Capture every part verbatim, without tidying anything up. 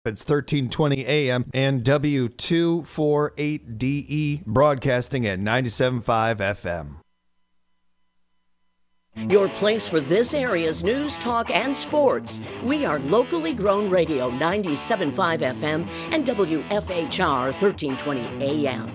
It's thirteen twenty A M and W two forty-eight D E broadcasting at ninety-seven point five F M. Your place for this area's news, talk, and sports. We are locally grown radio ninety-seven point five F M and W F H R thirteen twenty A M.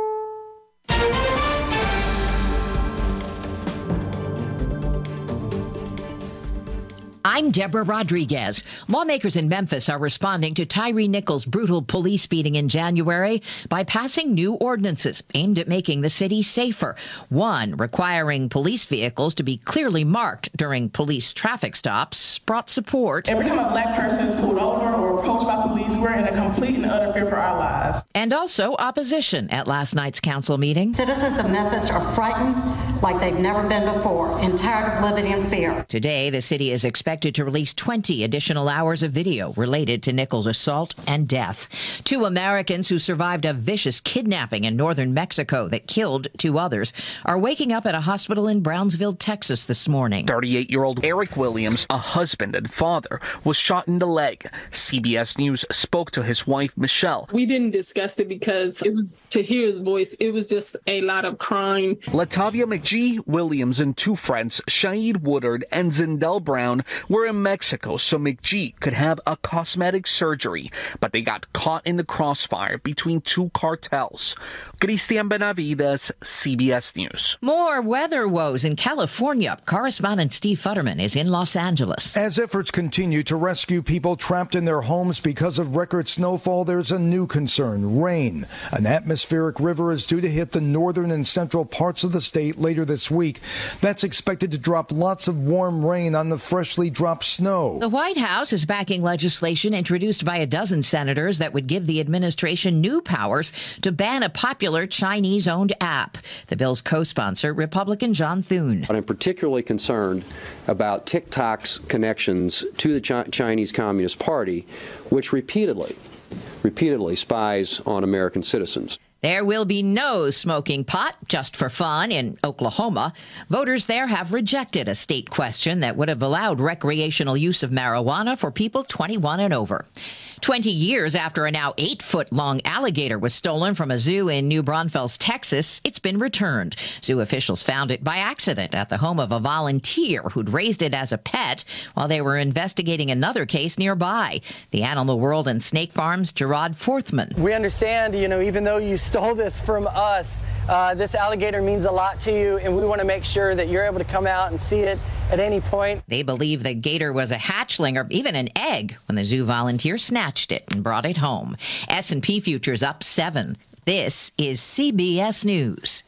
I'm Deborah Rodriguez. Lawmakers in Memphis are responding to Tyree Nichols' brutal police beating in January by passing new ordinances aimed at making the city safer. One requiring police vehicles to be clearly marked during police traffic stops brought support. Every time a black person is pulled over or approached by police, we're in a complete and utter fear for our lives. And also opposition at last night's council meeting. Citizens of Memphis are frightened like they've never been before and tired of living in fear. Today, the city is expected to release twenty additional hours of video related to Nichols' assault and death. Two Americans who survived a vicious kidnapping in northern Mexico that killed two others are waking up at a hospital in Brownsville, Texas this morning. thirty-eight-year-old Eric Williams, a husband and father, was shot in the leg. C B S News spoke to his wife, Michelle. We didn't discuss it because it was, to hear his voice, it was just a lot of crying. Latavia McGee, Williams, and two friends, Shaid Woodard and Zindel Brown, were in Mexico so McGee could have a cosmetic surgery, but they got caught in the crossfire between two cartels. Cristian Benavides, C B S News. More weather woes in California. Correspondent Steve Futterman is in Los Angeles. As efforts continue to rescue people trapped in their homes because of record snowfall, there's a new concern: rain. An atmospheric river is due to hit the northern and central parts of the state later this week. That's expected to drop lots of warm rain on the freshly dropped snow. The White House is backing legislation introduced by a dozen senators that would give the administration new powers to ban a popular Chinese-owned app. The bill's co-sponsor, Republican John Thune. I'm particularly concerned about TikTok's connections to the Ch- Chinese Communist Party, which repeatedly, repeatedly spies on American citizens. There will be no smoking pot just for fun in Oklahoma. Voters there have rejected a state question that would have allowed recreational use of marijuana for people twenty-one and over. Twenty years after a now eight-foot-long alligator was stolen from a zoo in New Braunfels, Texas, it's been returned. Zoo officials found it by accident at the home of a volunteer who'd raised it as a pet while they were investigating another case nearby. The Animal World and Snake Farm's Gerard Forthman. We understand, you know, even though you stole this from us, uh, this alligator means a lot to you, and we want to make sure that you're able to come out and see it at any point. They believe the gator was a hatchling or even an egg when the zoo volunteer snatched it and brought it home. S and P futures up seven. This is C B S News.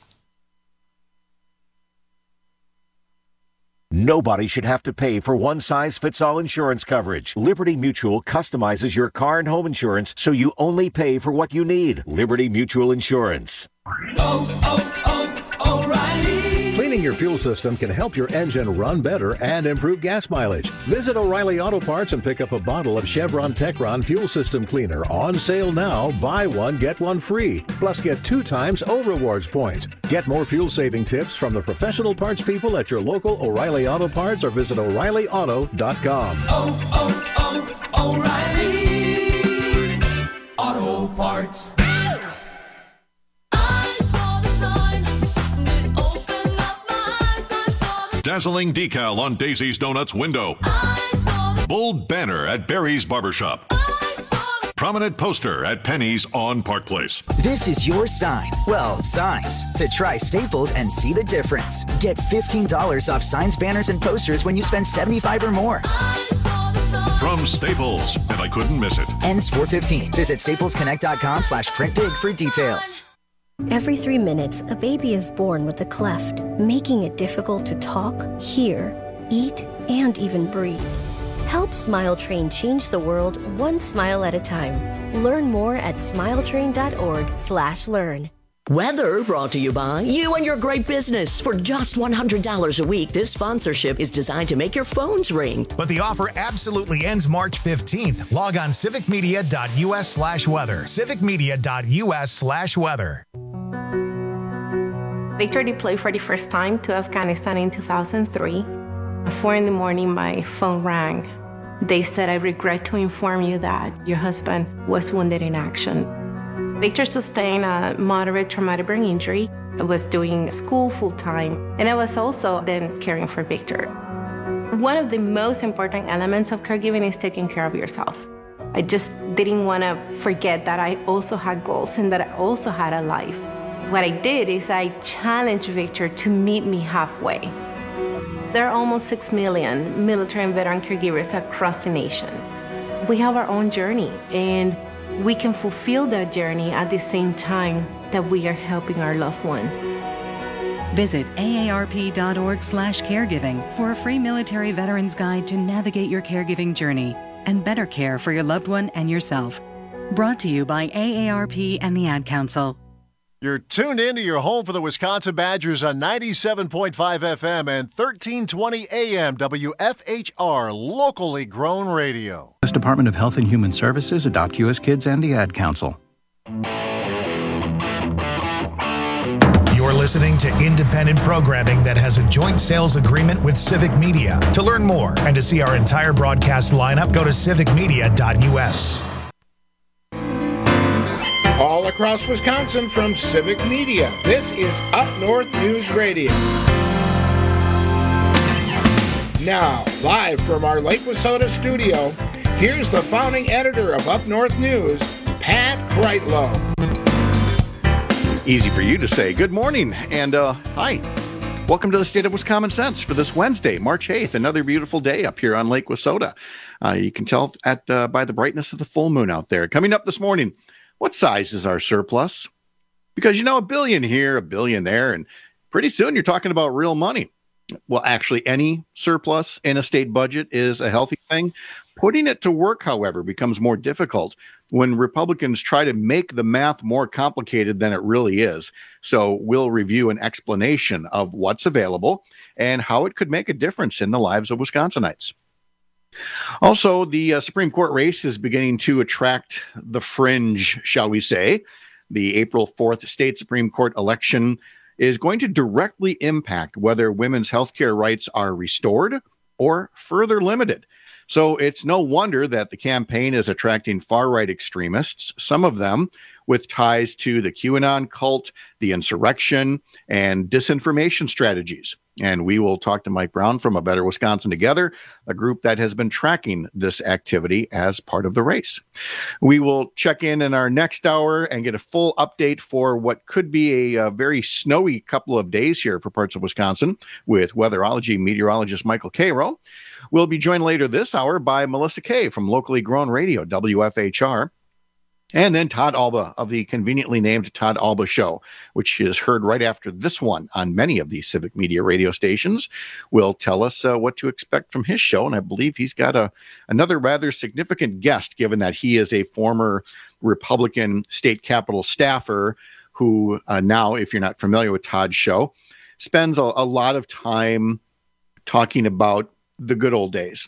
Nobody should have to pay for one-size-fits-all insurance coverage. Liberty Mutual customizes your car and home insurance so you only pay for what you need. Liberty Mutual Insurance. Oh, oh, oh, O'Reilly! Cleaning your fuel system can help your engine run better and improve gas mileage. Visit O'Reilly Auto Parts and pick up a bottle of Chevron Techron Fuel System Cleaner. On sale now. Buy one, get one free. Plus, get two times O Rewards points. Get more fuel-saving tips from the professional parts people at your local O'Reilly Auto Parts or visit O'Reilly Auto dot com. Oh, oh, oh, O'Reilly Auto Parts. Dazzling decal on Daisy's Donuts window. Bold banner at Barry's Barbershop. Prominent poster at Penny's on Park Place. This is your sign. Well, signs. To try Staples and see the difference. Get fifteen dollars off signs, banners, and posters when you spend seventy-five dollars or more. From Staples, and I couldn't miss it. Ends four fifteen. Visit staplesconnect.com slash print big for details. Every three minutes, a baby is born with a cleft, making it difficult to talk, hear, eat, and even breathe. Help Smile Train change the world one smile at a time. Learn more at smiletrain.org slash learn. Weather brought to you by you and your great business. For just one hundred dollars a week, this sponsorship is designed to make your phones ring. But the offer absolutely ends March fifteenth. Log on civicmedia.us slash weather. civicmedia.us slash weather. Victor deployed for the first time to Afghanistan in two thousand three. At four in the morning, my phone rang. They said, I regret to inform you that your husband was wounded in action. Victor sustained a moderate traumatic brain injury. I was doing school full-time, and I was also then caring for Victor. One of the most important elements of caregiving is taking care of yourself. I just didn't want to forget that I also had goals and that I also had a life. What I did is I challenged Victor to meet me halfway. There are almost six million military and veteran caregivers across the nation. We have our own journey, and we can fulfill that journey at the same time that we are helping our loved one. Visit A A R P dot org slash caregiving for a free military veterans guide to navigate your caregiving journey and better care for your loved one and yourself. Brought to you by A A R P and the Ad Council. You're tuned in to your home for the Wisconsin Badgers on ninety-seven point five F M and thirteen twenty A M W F H R, locally grown radio. U S Department of Health and Human Services, Adopt U S Kids, and the Ad Council. You're listening to independent programming that has a joint sales agreement with Civic Media. To learn more and to see our entire broadcast lineup, go to civic media dot U S. All across Wisconsin from Civic Media, this is Up North News Radio. Now, live from our Lake Wissota studio, here's the founding editor of Up North News, Pat Kreitlow. Easy for you to say. Good morning, and uh, hi. Welcome to the State of Wisconsin Sense for this Wednesday, March eighth. Another beautiful day up here on Lake Wissota. Uh, you can tell at uh, by the brightness of the full moon out there. Coming up this morning, what size is our surplus? Because, you know, a billion here, a billion there, and pretty soon you're talking about real money. Well, actually, any surplus in a state budget is a healthy thing. Putting it to work, however, becomes more difficult when Republicans try to make the math more complicated than it really is. So we'll review an explanation of what's available and how it could make a difference in the lives of Wisconsinites. Also, the uh, Supreme Court race is beginning to attract the fringe, shall we say. The April fourth state Supreme Court election is going to directly impact whether women's health care rights are restored or further limited. So it's no wonder that the campaign is attracting far-right extremists, some of them with ties to the QAnon cult, the insurrection, and disinformation strategies. And we will talk to Mike Brown from A Better Wisconsin Together, a group that has been tracking this activity as part of the race. We will check in in our next hour and get a full update for what could be a, a very snowy couple of days here for parts of Wisconsin with weatherology meteorologist Michael Cairo. We'll be joined later this hour by Melissa Kay from locally grown radio, W F H R. And then Todd Alba of the conveniently named Todd Alba Show, which is heard right after this one on many of these Civic Media radio stations, will tell us uh, what to expect from his show. And I believe he's got a another rather significant guest, given that he is a former Republican state capitol staffer who uh, now, if you're not familiar with Todd's show, spends a, a lot of time talking about the good old days.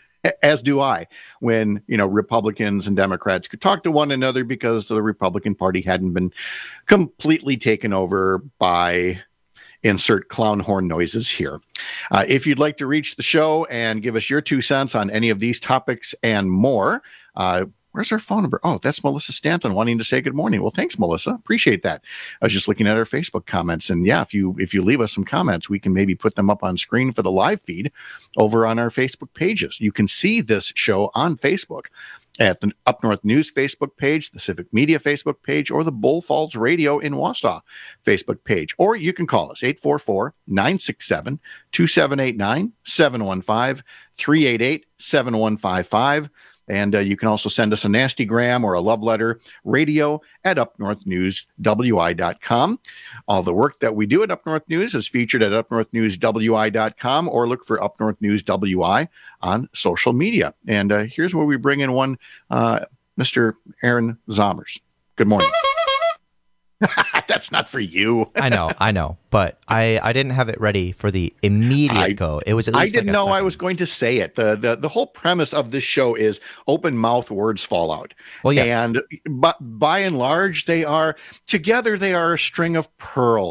As do I, when, you know, Republicans and Democrats could talk to one another because the Republican Party hadn't been completely taken over by insert clown horn noises here. Uh, if you'd like to reach the show and give us your two cents on any of these topics and more, uh, where's our phone number? Oh, that's Melissa Stanton wanting to say good morning. Well, thanks, Melissa. Appreciate that. I was just looking at our Facebook comments, and yeah, if you if you leave us some comments, we can maybe put them up on screen for the live feed over on our Facebook pages. You can see this show on Facebook at the Up North News Facebook page, the Civic Media Facebook page, or the Bull Falls Radio in Wausau Facebook page. Or you can call us, eight four four, nine six seven, two seven eight nine, seven one five, three eight eight, seven one five five. And uh, you can also send us a nasty gram or a love letter, radio at up north news w i dot com. All the work that we do at Up North News is featured at up north news w i dot com, or look for Up North News W I on social media. And uh, here's where we bring in one, uh, Mister Aaron Zomers. Good morning. That's not for you. I know, I know, but I, I didn't have it ready for the immediate I, go. It was. At least I didn't like know second. I was going to say it. the the The whole premise of this show is open mouth words fall out. Well, yes. And but by and large, they are together. They are a string of pearls.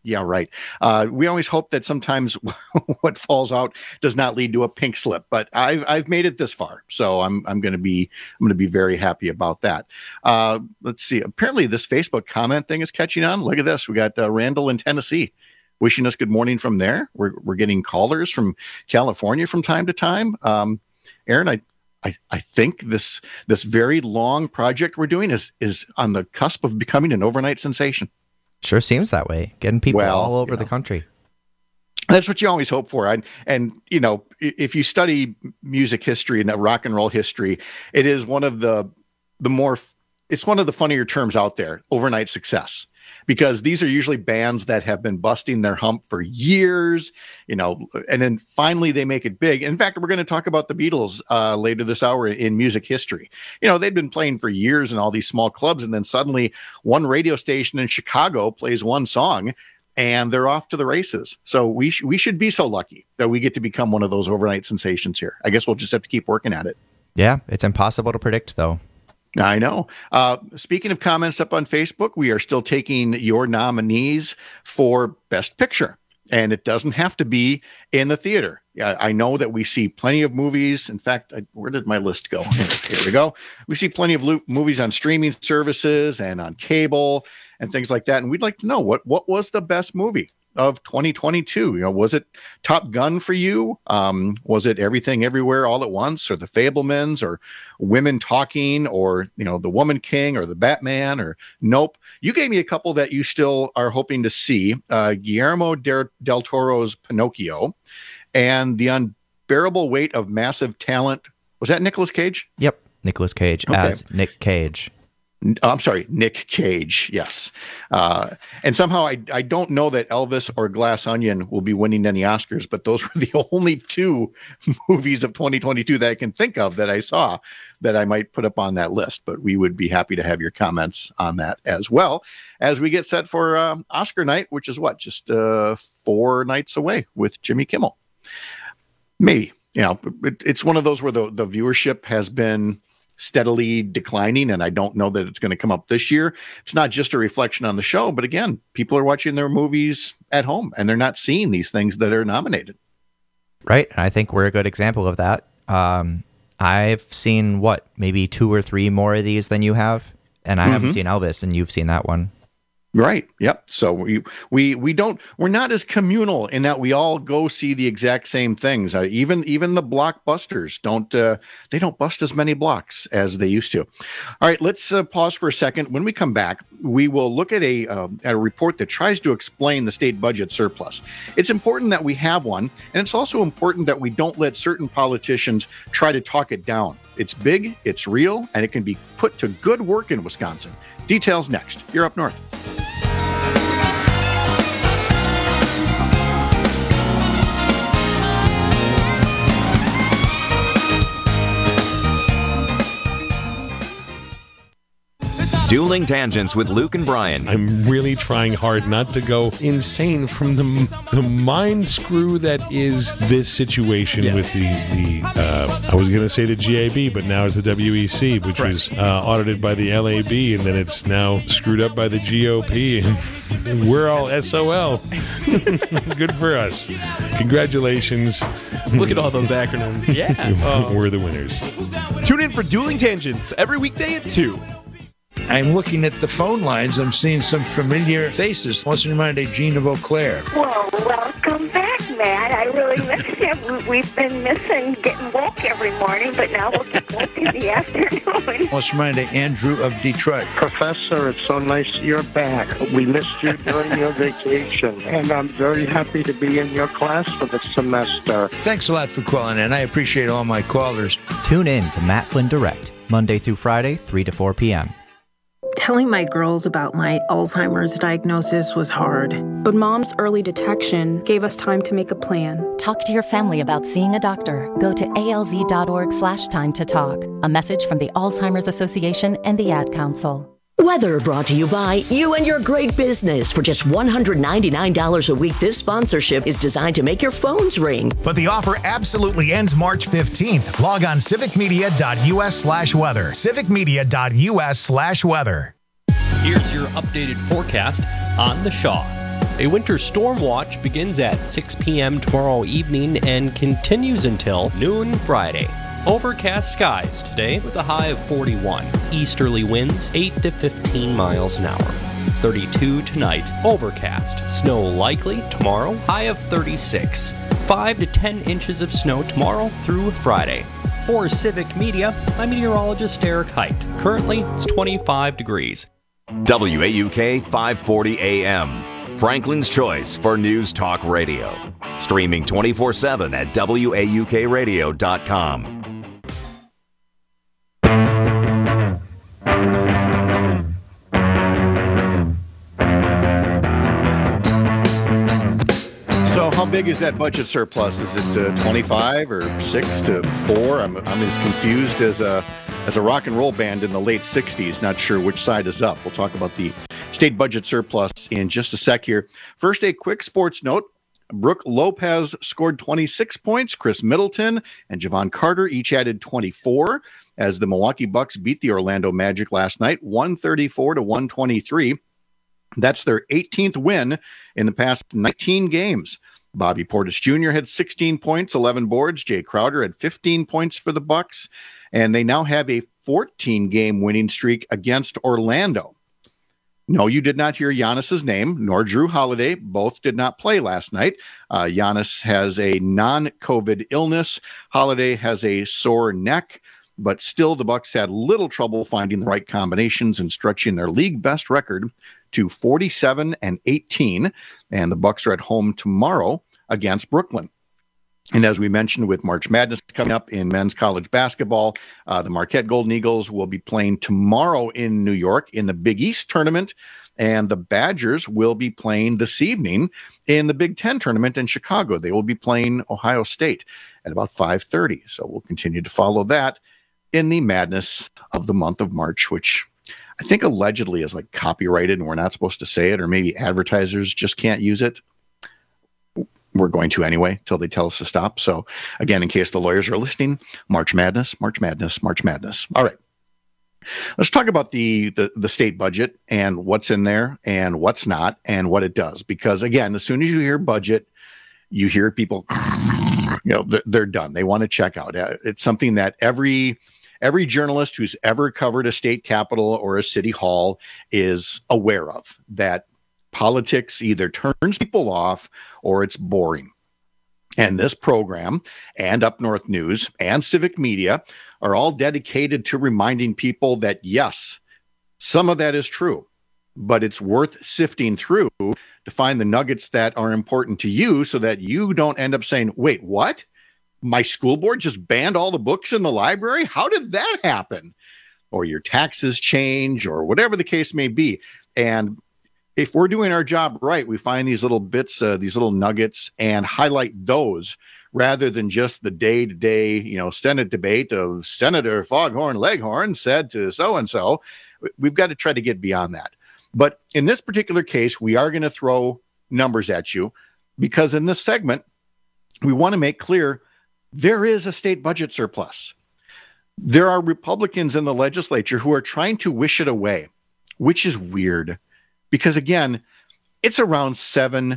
Yeah, right. Uh, we always hope that sometimes what falls out does not lead to a pink slip, but I've I've made it this far, so I'm I'm going to be I'm going to be very happy about that. Uh, let's see. Apparently, this Facebook comment thing is catching on. Look at this. We got uh, Randall in Tennessee wishing us good morning from there. We're we're getting callers from California from time to time. Um, Aaron, I. I, I think this this very long project we're doing is is on the cusp of becoming an overnight sensation. Sure seems that way. Getting people well, all over you know, the country. That's what you always hope for. And, and, you know, if you study music history and rock and roll history, it is one of the the more, it's one of the funnier terms out there, overnight success. Because these are usually bands that have been busting their hump for years, you know, and then finally they make it big. In fact, we're going to talk about the Beatles uh, later this hour in music history. You know, they'd been playing for years in all these small clubs, and then suddenly one radio station in Chicago plays one song, and they're off to the races. So we sh- we should be so lucky that we get to become one of those overnight sensations here. I guess we'll just have to keep working at it. Yeah, it's impossible to predict, though. I know. Uh, speaking of comments up on Facebook, we are still taking your nominees for Best Picture. And it doesn't have to be in the theater. I, I know that we see plenty of movies. In fact, I, where did my list go? Here, here we go. We see plenty of lo- movies on streaming services and on cable and things like that. And we'd like to know, what what was the best movie of twenty twenty-two? You know, was it Top Gun for you? Um, was it Everything Everywhere All at Once, or The Fabelmans, or Women Talking, or, you know, The Woman King, or The Batman, or Nope? You gave me a couple that you still are hoping to see. Uh, Guillermo del, del Toro's Pinocchio, and The Unbearable Weight of Massive Talent. Was that Nicolas Cage? Yep, Nicolas Cage Okay. as Nick Cage. I'm sorry, Nick Cage. Yes. Uh, and somehow I, I don't know that Elvis or Glass Onion will be winning any Oscars, but those were the only two movies of twenty twenty-two that I can think of that I saw that I might put up on that list. But we would be happy to have your comments on that as well as we get set for um, Oscar night, which is what, just uh, four nights away with Jimmy Kimmel. Maybe, you know, it, it's one of those where the, the viewership has been steadily declining, and I don't know that it's going to come up this year. It's not just a reflection on the show, but again, people are watching their movies at home and they're not seeing these things that are nominated. Right. I think we're a good example of that. Um, I've seen, what, maybe two or three more of these than you have, and I mm-hmm. haven't seen Elvis, and you've seen that one. Right. Yep. So we we we don't we're not as communal in that we all go see the exact same things. Uh, even even the blockbusters don't uh, they don't bust as many blocks as they used to. All right, let's uh, pause for a second. When we come back, we will look at a uh, at a report that tries to explain the state budget surplus. It's important that we have one, and it's also important that we don't let certain politicians try to talk it down. It's big, it's real, and it can be put to good work in Wisconsin. Details next. You're Up North. Dueling Tangents with Luke and Brian. I'm really trying hard not to go insane from the the mind screw that is this situation yes. with the, the uh, I was going to say the G A B, but now it's the W E C, which right. was uh, audited by the L A B, and then it's now screwed up by the G O P, and we're all S O L. Good for us. Congratulations. Look at all those acronyms. Yeah. uh, we're the winners. Tune in for Dueling Tangents every weekday at two. I'm looking at the phone lines. I'm seeing some familiar faces. What's reminded Gene of Eau Claire? Well, welcome back, Matt. I really miss you. We've been missing getting woke every morning, but now we'll get woke in the afternoon. What's reminded Andrew of Detroit? Professor, it's so nice you're back. We missed you during your vacation, and I'm very happy to be in your class for the semester. Thanks a lot for calling in. I appreciate all my callers. Tune in to Matt Flynn Direct, Monday through Friday, three to four p.m. Telling my girls about my Alzheimer's diagnosis was hard. But Mom's early detection gave us time to make a plan. Talk to your family about seeing a doctor. Go to alz.org slash time to talk. A message from the Alzheimer's Association and the Ad Council. Weather brought to you by you and your great business. For just one hundred ninety-nine dollars a week, this sponsorship is designed to make your phones ring. But the offer absolutely ends March fifteenth. Log on civicmedia.us slash weather. civicmedia.us slash weather. Here's your updated forecast on the Shaw. A winter storm watch begins at six p.m. tomorrow evening and continues until noon Friday. Overcast skies today with a high of forty-one. Easterly winds eight to fifteen miles an hour. thirty-two tonight. Overcast. Snow likely tomorrow. High of thirty-six. five to ten inches of snow tomorrow through Friday. For Civic Media, I'm meteorologist Eric Height. Currently, it's twenty-five degrees. W A U K five forty A M. Franklin's Choice for News Talk Radio. Streaming twenty-four seven at W A U K radio dot com. So how big is that budget surplus? Is it uh, twenty-five or six to four? I'm, I'm as confused as a as a rock and roll band in the late sixties. Not sure which side is up. We'll talk about the state budget surplus in just a sec here. First, a quick sports note. Brooke Lopez scored twenty-six points. Chris Middleton and Javon Carter each added twenty-four as the Milwaukee Bucks beat the Orlando Magic last night, one thirty-four to one twenty-three. That's their eighteenth win in the past nineteen games. Bobby Portis Junior had sixteen points, eleven boards. Jay Crowder had fifteen points for the Bucks, and they now have a fourteen-game winning streak against Orlando. No, you did not hear Giannis's name, nor Drew Holiday. Both did not play last night. Uh, Giannis has a non-COVID illness. Holiday has a sore neck. But still, the Bucks had little trouble finding the right combinations and stretching their league best record to forty-seven and eighteen. And the Bucks are at home tomorrow against Brooklyn. And as we mentioned, with March Madness coming up in men's college basketball, uh, the Marquette Golden Eagles will be playing tomorrow in New York in the Big East tournament. And the Badgers will be playing this evening in the Big Ten tournament in Chicago. They will be playing Ohio State at about five thirty. So we'll continue to follow that in the madness of the month of March, which I think allegedly is like copyrighted and we're not supposed to say it, or maybe advertisers just can't use it. We're going to anyway till they tell us to stop. So again, in case the lawyers are listening, March Madness, March Madness, March Madness. All right. Let's talk about the, the, the state budget and what's in there and what's not and what it does. Because again, as soon as you hear budget, you hear people, you know, they're, they're done. They want to check out. It's something that every Every journalist who's ever covered a state capitol or a city hall is aware of, that politics either turns people off or it's boring. And this program and Up North News and Civic Media are all dedicated to reminding people that, yes, some of that is true, but it's worth sifting through to find the nuggets that are important to you so that you don't end up saying, wait, what? My school board just banned all the books in the library? How did that happen? Or your taxes change or whatever the case may be. And if we're doing our job right, we find these little bits, uh, these little nuggets and highlight those rather than just the day-to-day, you know, Senate debate of Senator Foghorn Leghorn said to so-and-so. We've got to try to get beyond that. But in this particular case, we are going to throw numbers at you because in this segment, we want to make clear there is a state budget surplus. There are Republicans in the legislature who are trying to wish it away, which is weird because, again, it's around seven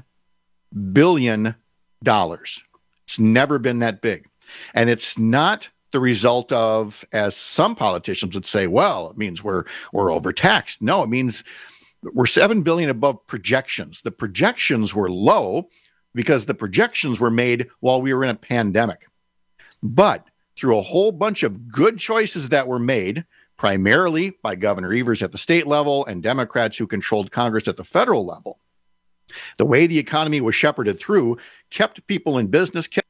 billion dollars. It's never been that big. And it's not the result of, as some politicians would say, well, it means we're we're overtaxed. No, it means we're seven billion dollars above projections. The projections were low because the projections were made while we were in a pandemic. But through a whole bunch of good choices that were made, primarily by Governor Evers at the state level and Democrats who controlled Congress at the federal level, the way the economy was shepherded through kept people in business. Kept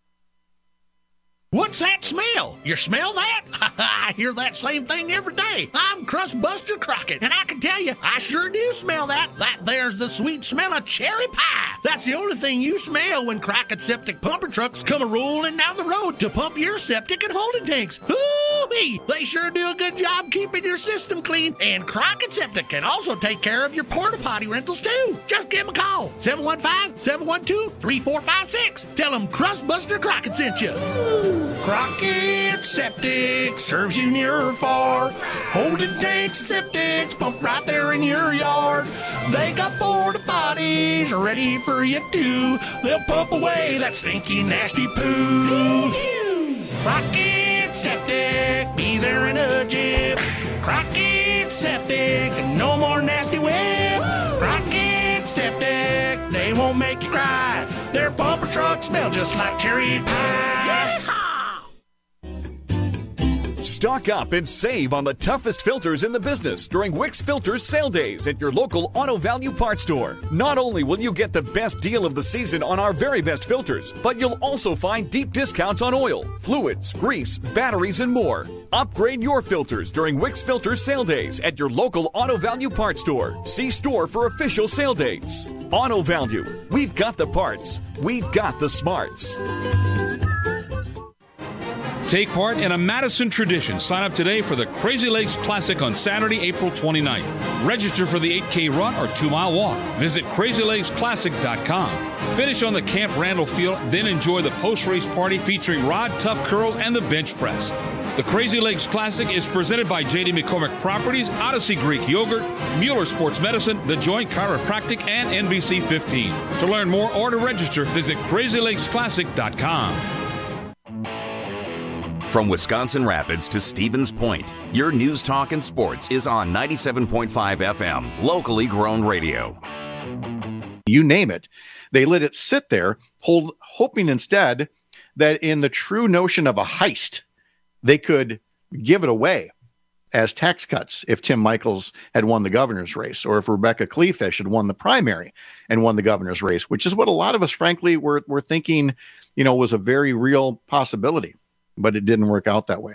What's that smell? You smell that? I hear that same thing every day. I'm Crustbuster Crockett, and I can tell you, I sure do smell that. That there's the sweet smell of cherry pie. That's the only thing you smell when Crockett septic pumper trucks come a-rolling down the road to pump your septic and holding tanks. Ooh-wee! They sure do a good job keeping your system clean, and Crockett Septic can also take care of your porta potty rentals too. Just give them a call, seven one five, seven one two, three four five six. Tell them Crustbuster Crockett sent you. Crockett Septic serves you near or far. Holding tanks and septics pump right there in your yard. They got porta potties ready for you too. They'll pump away that stinky, nasty poo. Crockett Septic, be there in a jiff. Crockett Septic, no more nasty whip. Crockett Septic, they won't make you cry. Their bumper trucks smell just like cherry pie. Stock up and save on the toughest filters in the business during Wix Filters sale days at your local Auto Value Parts store. Not only will you get the best deal of the season on our very best filters, but you'll also find deep discounts on oil, fluids, grease, batteries, and more. Upgrade your filters during Wix Filters sale days at your local Auto Value Parts store. See store for official sale dates. Auto Value. We've got the parts. We've got the smarts. Take part in a Madison tradition. Sign up today for the Crazy Lakes Classic on Saturday, April twenty-ninth. Register for the eight K run or two mile walk. Visit crazy lakes classic dot com. Finish on the Camp Randall field, then enjoy the post-race party featuring Rod Tough Curls and the bench press. The Crazy Lakes Classic is presented by J D McCormick Properties, Odyssey Greek Yogurt, Mueller Sports Medicine, The Joint Chiropractic, and N B C fifteen. To learn more or to register, visit crazy lakes classic dot com. From Wisconsin Rapids to Stevens Point, your news, talk, and sports is on ninety-seven point five F M, locally grown radio. You name it. They let it sit there, hold, hoping instead that in the true notion of a heist, they could give it away as tax cuts if Tim Michels had won the governor's race, or if Rebecca Kleefisch had won the primary and won the governor's race, which is what a lot of us, frankly, were, were thinking, you know, was a very real possibility. But it didn't work out that way.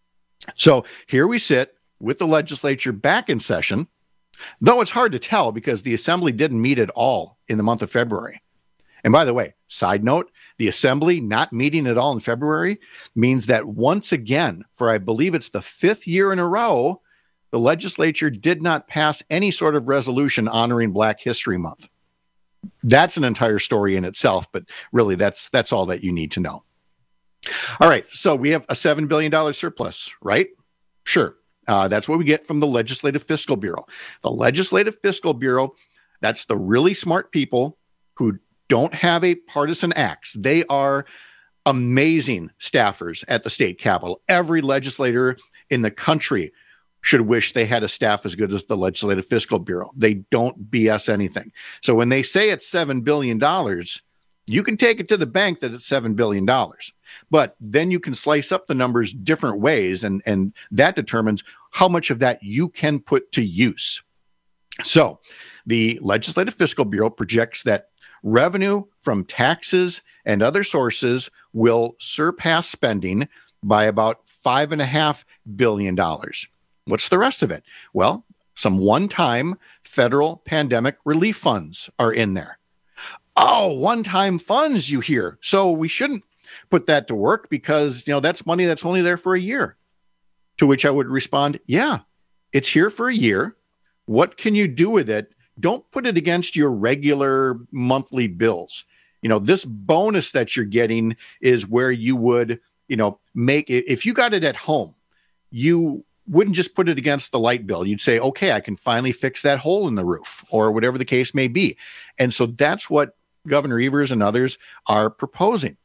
So here we sit with the legislature back in session, though it's hard to tell because the assembly didn't meet at all in the month of February. And by the way, side note, the assembly not meeting at all in February means that once again, for I believe it's the fifth year in a row, the legislature did not pass any sort of resolution honoring Black History Month. That's an entire story in itself, but really that's that's all that you need to know. All right, so we have a seven billion dollars surplus, right? Sure. Uh, that's what we get from the Legislative Fiscal Bureau. The Legislative Fiscal Bureau, that's the really smart people who don't have a partisan axe. They are amazing staffers at the state capitol. Every legislator in the country should wish they had a staff as good as the Legislative Fiscal Bureau. They don't B S anything. So when they say it's seven billion dollars, you can take it to the bank that it's seven billion dollars, but then you can slice up the numbers different ways, and, and that determines how much of that you can put to use. So the Legislative Fiscal Bureau projects that revenue from taxes and other sources will surpass spending by about five and a half billion dollars. What's the rest of it? Well, some one-time federal pandemic relief funds are in there. Oh, one-time funds, you hear. So we shouldn't put that to work because, you know, that's money that's only there for a year. To which I would respond, yeah, it's here for a year. What can you do with it? Don't put it against your regular monthly bills. You know, this bonus that you're getting is where you would, you know, make it. If you got it at home, you wouldn't just put it against the light bill. You'd say, okay, I can finally fix that hole in the roof, or whatever the case may be. And so that's what Governor Evers and others are proposing.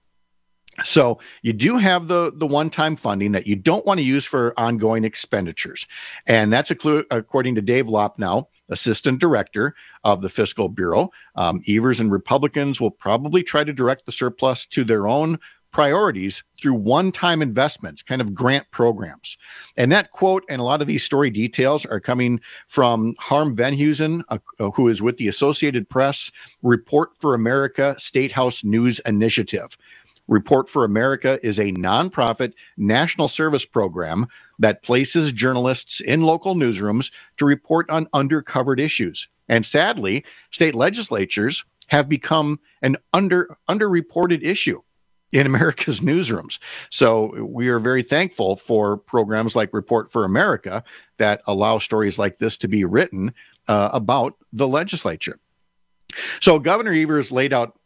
So you do have the, the one-time funding that you don't want to use for ongoing expenditures. And that's a, according to Dave Lopnow, Assistant Director of the Fiscal Bureau. Um, Evers and Republicans will probably try to direct the surplus to their own priorities through one-time investments, kind of grant programs. And that quote and a lot of these story details are coming from Harm Venhuizen, uh, who is with the Associated Press Report for America State House News Initiative. Report for America is a nonprofit national service program that places journalists in local newsrooms to report on undercovered issues. And sadly, state legislatures have become an under underreported issue in America's newsrooms. So we are very thankful for programs like Report for America that allow stories like this to be written uh, about the legislature. So Governor Evers laid out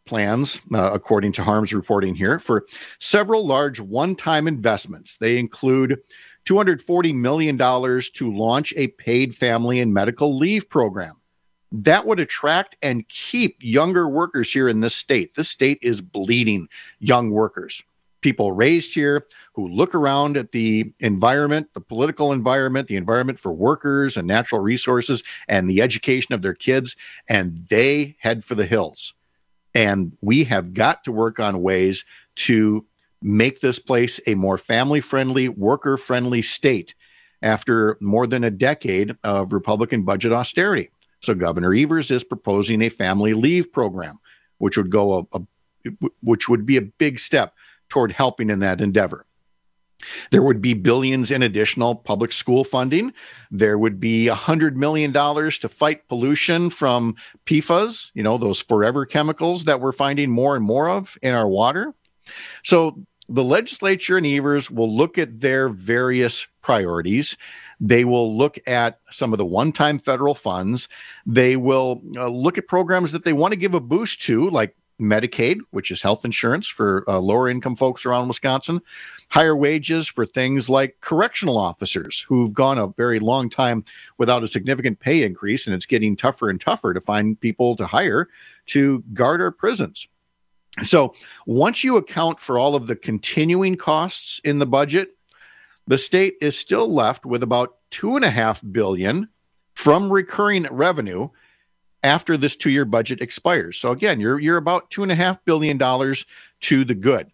plans, uh, according to Harms reporting here, for several large one-time investments. They include two hundred forty million dollars to launch a paid family and medical leave program. That would attract and keep younger workers here in this state. This state is bleeding young workers. People raised here who look around at the environment, the political environment, the environment for workers and natural resources, and the education of their kids, and they head for the hills. And we have got to work on ways to make this place a more family-friendly, worker-friendly state after more than a decade of Republican budget austerity. So Governor Evers is proposing a family leave program, which would go a, a which would be a big step toward helping in that endeavor. There would be billions in additional public school funding. There would be one hundred million dollars to fight pollution from P F A S, you know, those forever chemicals that we're finding more and more of in our water. So the legislature and Evers will look at their various priorities. They will look at some of the one-time federal funds. They will uh, look at programs that they want to give a boost to, like Medicaid, which is health insurance for uh, lower income folks around Wisconsin, higher wages for things like correctional officers who've gone a very long time without a significant pay increase, and it's getting tougher and tougher to find people to hire to guard our prisons. So once you account for all of the continuing costs in the budget, the state is still left with about two and a half billion from recurring revenue after this two-year budget expires. So again, you're you're about two and a half billion dollars to the good.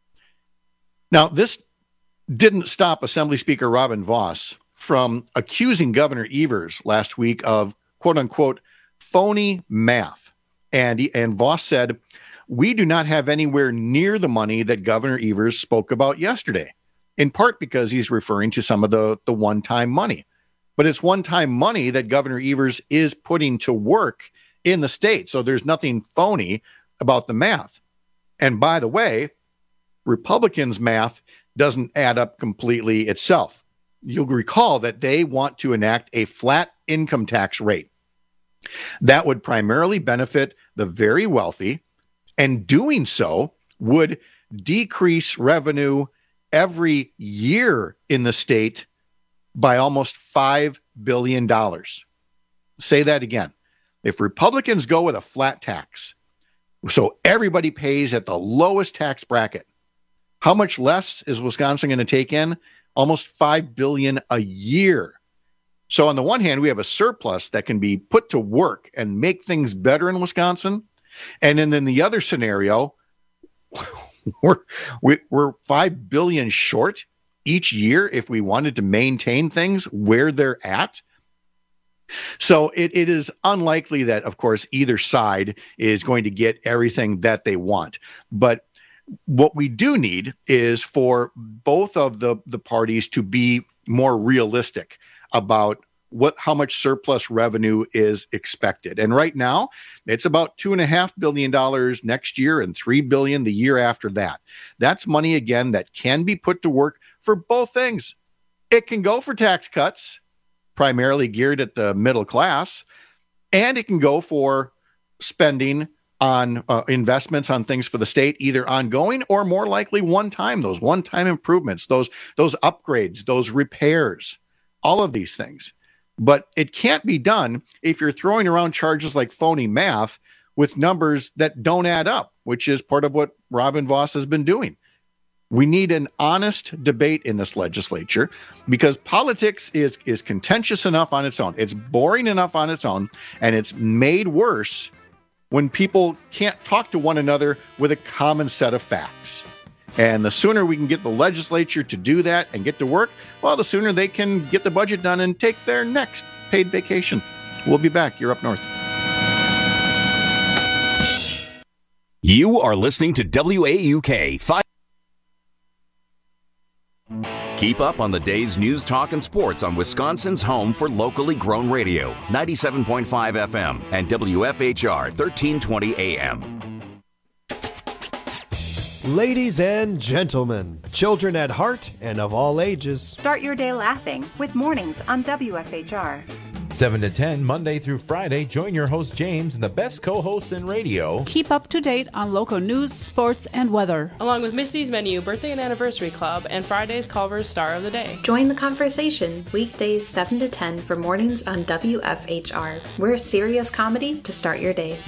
Now, this didn't stop Assembly Speaker Robin Vos from accusing Governor Evers last week of quote unquote phony math. And he, and Vos said, "We do not have anywhere near the money that Governor Evers spoke about yesterday," in part because he's referring to some of the, the one-time money. But it's one-time money that Governor Evers is putting to work in the state. So there's nothing phony about the math. And by the way, Republicans' math doesn't add up completely itself. You'll recall that they want to enact a flat income tax rate. That would primarily benefit the very wealthy, and doing so would decrease revenue every year in the state by almost five billion dollars. Say that again. If Republicans go with a flat tax, so everybody pays at the lowest tax bracket, how much less is Wisconsin going to take in? Almost five billion dollars a year. So on the one hand, we have a surplus that can be put to work and make things better in Wisconsin. And then in the other scenario, we're, we're five billion dollars short each year if we wanted to maintain things where they're at. So it, it is unlikely that, of course, either side is going to get everything that they want. But what we do need is for both of the, the parties to be more realistic about what how much surplus revenue is expected. And right now, it's about two and a half billion dollars next year and three billion the year after that. That's money, again, that can be put to work for both things. It can go for tax cuts, primarily geared at the middle class, and it can go for spending on uh, investments on things for the state, either ongoing or more likely one time, those one-time improvements, those those upgrades, those repairs, all of these things. But it can't be done if you're throwing around charges like phony math with numbers that don't add up, which is part of what Robin Vos has been doing. We need an honest debate in this legislature because politics is, is contentious enough on its own. It's boring enough on its own, and it's made worse when people can't talk to one another with a common set of facts. And the sooner we can get the legislature to do that and get to work, well, the sooner they can get the budget done and take their next paid vacation. We'll be back. You're up north. You are listening to W A U K five. Keep up on the day's news, talk, and sports on Wisconsin's home for locally grown radio, ninety-seven point five F M and W F H R thirteen twenty A M. Ladies and gentlemen, children at heart and of all ages, start your day laughing with Mornings on W F H R. seven to ten, Monday through Friday, join your host James and the best co-hosts in radio. Keep up to date on local news, sports, and weather. Along with Misty's Menu, Birthday and Anniversary Club, and Friday's Culver's Star of the Day. Join the conversation weekdays seven to ten for mornings on W F H R. We're serious comedy to start your day.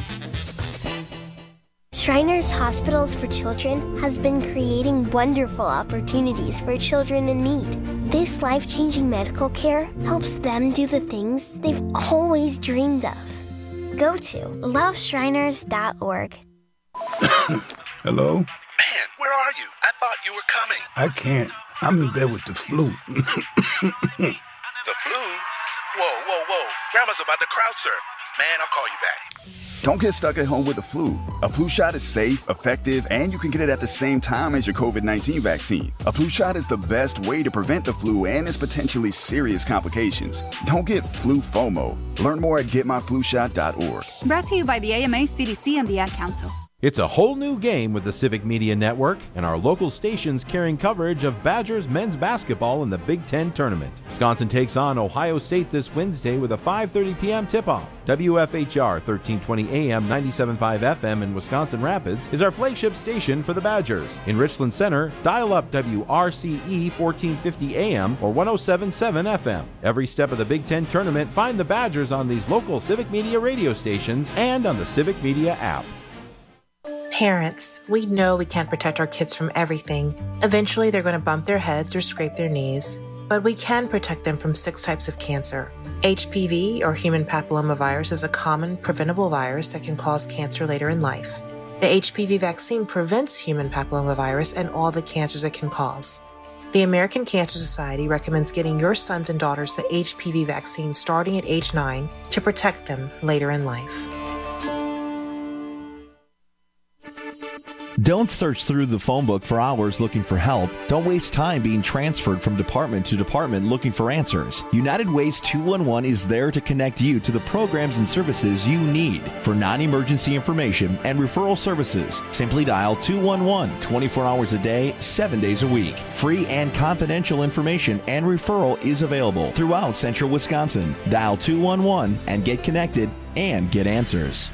Shriners Hospitals for Children has been creating wonderful opportunities for children in need. This life-changing medical care helps them do the things they've always dreamed of. Go to love shriners dot org. Hello? Man, where are you? I thought you were coming. I can't. I'm in bed with the flu. The flu? Whoa, whoa, whoa. Grandma's about to crowd surf. Man, I'll call you back. Don't get stuck at home with the flu. A flu shot is safe, effective, and you can get it at the same time as your covid nineteen vaccine. A flu shot is the best way to prevent the flu and its potentially serious complications. Don't get flu FOMO. Learn more at get my flu shot dot org. Brought to you by the A M A, C D C, and the Ad Council. It's a whole new game with the Civic Media Network and our local stations carrying coverage of Badgers men's basketball in the Big Ten tournament. Wisconsin takes on Ohio State this Wednesday with a five thirty p.m. tip-off. W F H R thirteen twenty A M, ninety-seven point five F M in Wisconsin Rapids is our flagship station for the Badgers. In Richland Center, dial up W R C E fourteen fifty A M or one oh seven point seven F M. Every step of the Big Ten tournament, find the Badgers on these local Civic Media radio stations and on the Civic Media app. Parents, we know we can't protect our kids from everything. Eventually, they're going to bump their heads or scrape their knees. But we can protect them from six types of cancer. H P V, or human papillomavirus, is a common preventable virus that can cause cancer later in life. The H P V vaccine prevents human papillomavirus and all the cancers it can cause. The American Cancer Society recommends getting your sons and daughters the H P V vaccine starting at age nine to protect them later in life. Don't search through the phone book for hours looking for help. Don't waste time being transferred from department to department looking for answers. United Ways two one one is there to connect you to the programs and services you need. For non-emergency information and referral services, simply dial two one one twenty-four hours a day, seven days a week. Free and confidential information and referral is available throughout central Wisconsin. Dial two one one and get connected and get answers.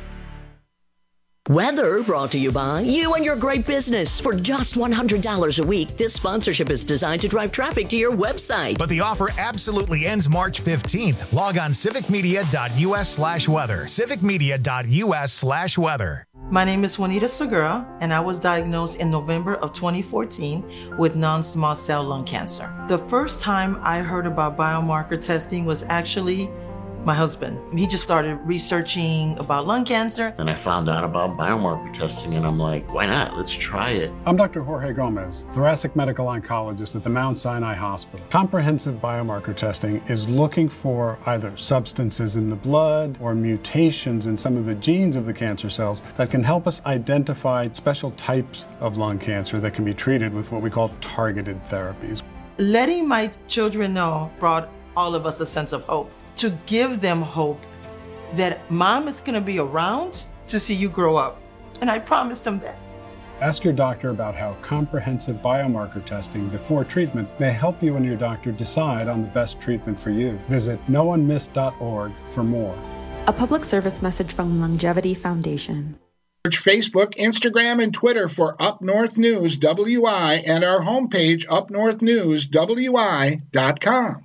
Weather brought to you by you and your great business. For just one hundred dollars a week, this sponsorship is designed to drive traffic to your website. But the offer absolutely ends March fifteenth. Log on civicmedia.us slash weather. civicmedia.us slash weather. My name is Juanita Segura, and I was diagnosed in November of twenty fourteen with non-small cell lung cancer. The first time I heard about biomarker testing was actually my husband. He just started researching about lung cancer. And I found out about biomarker testing, and I'm like, why not? Let's try it. I'm Doctor Jorge Gomez, thoracic medical oncologist at the Mount Sinai Hospital. Comprehensive biomarker testing is looking for either substances in the blood or mutations in some of the genes of the cancer cells that can help us identify special types of lung cancer that can be treated with what we call targeted therapies. Letting my children know brought all of us a sense of hope. To give them hope that mom is going to be around to see you grow up. And I promised them that. Ask your doctor about how comprehensive biomarker testing before treatment may help you and your doctor decide on the best treatment for you. Visit no one missed dot org for more. A public service message from Longevity Foundation. Search Facebook, Instagram, and Twitter for Up North News W I and our homepage, up north news w i dot com.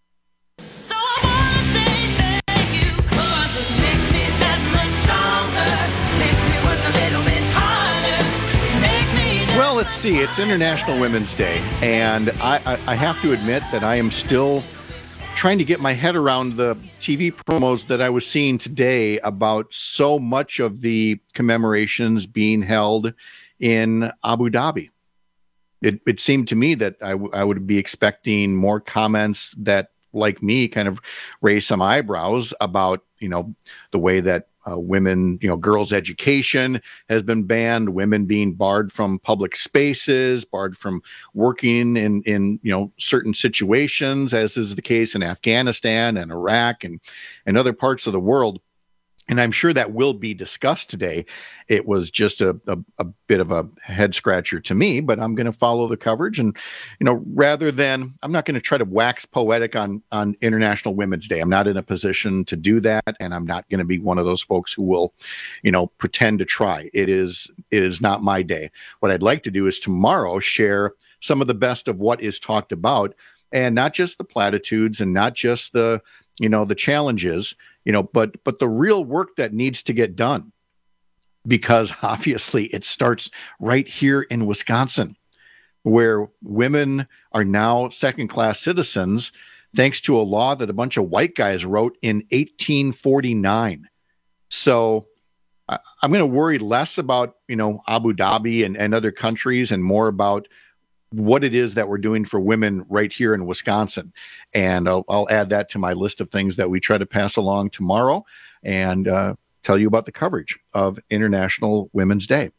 Well, let's see. It's International Women's Day, and I, I, I have to admit that I am still trying to get my head around the T V promos that I was seeing today about so much of the commemorations being held in Abu Dhabi. It, it seemed to me that I, w- I would be expecting more comments that, like me, kind of raise some eyebrows about, you know, the way that Uh, women, you know, girls' education has been banned, women being barred from public spaces, barred from working in, in, you know, certain situations, as is the case in Afghanistan and Iraq and, and other parts of the world. And I'm sure that will be discussed today. It was just a, a, a bit of a head scratcher to me, but I'm going to follow the coverage. And, you know, rather than, I'm not going to try to wax poetic on, on International Women's Day. I'm not in a position to do that. And I'm not going to be one of those folks who will, you know, pretend to try. It is, it is not my day. What I'd like to do is tomorrow share some of the best of what is talked about, and not just the platitudes and not just the, you know, the challenges, you know, but but the real work that needs to get done, because obviously it starts right here in Wisconsin, where women are now second-class citizens thanks to a law that a bunch of white guys wrote in eighteen forty-nine. So I, I'm going to worry less about, you know, Abu Dhabi and, and other countries, and more about what it is that we're doing for women right here in Wisconsin. And I'll, I'll add that to my list of things that we try to pass along tomorrow, and uh, tell you about the coverage of International Women's Day.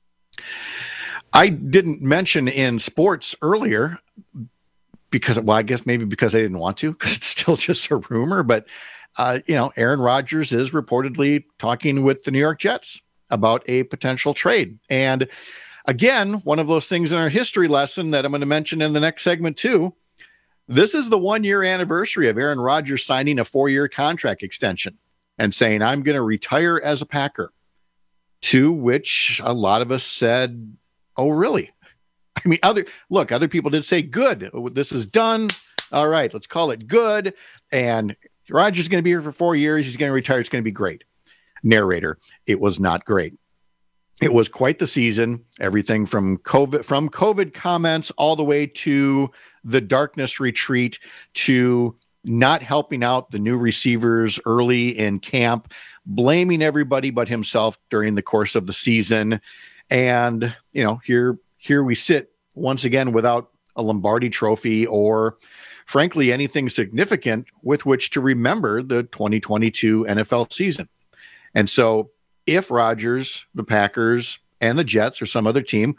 I didn't mention in sports earlier because, well, I guess maybe because I didn't want to, because it's still just a rumor, but, uh, you know, Aaron Rodgers is reportedly talking with the New York Jets about a potential trade. And again, one of those things in our history lesson that I'm going to mention in the next segment too. This is the one-year anniversary of Aaron Rodgers signing a four-year contract extension and saying, I'm going to retire as a Packer, to which a lot of us said, oh, really? I mean, other look, other people did say, good, this is done. All right, let's call it good. And Rodgers is going to be here for four years. He's going to retire. It's going to be great. Narrator, it was not great. It was quite the season, everything from COVID, from COVID comments all the way to the darkness retreat, to not helping out the new receivers early in camp, blaming everybody but himself during the course of the season. And, you know, here, here we sit once again without a Lombardi trophy or, frankly, anything significant with which to remember the twenty twenty-two N F L season. And so, if Rodgers, the Packers, and the Jets or some other team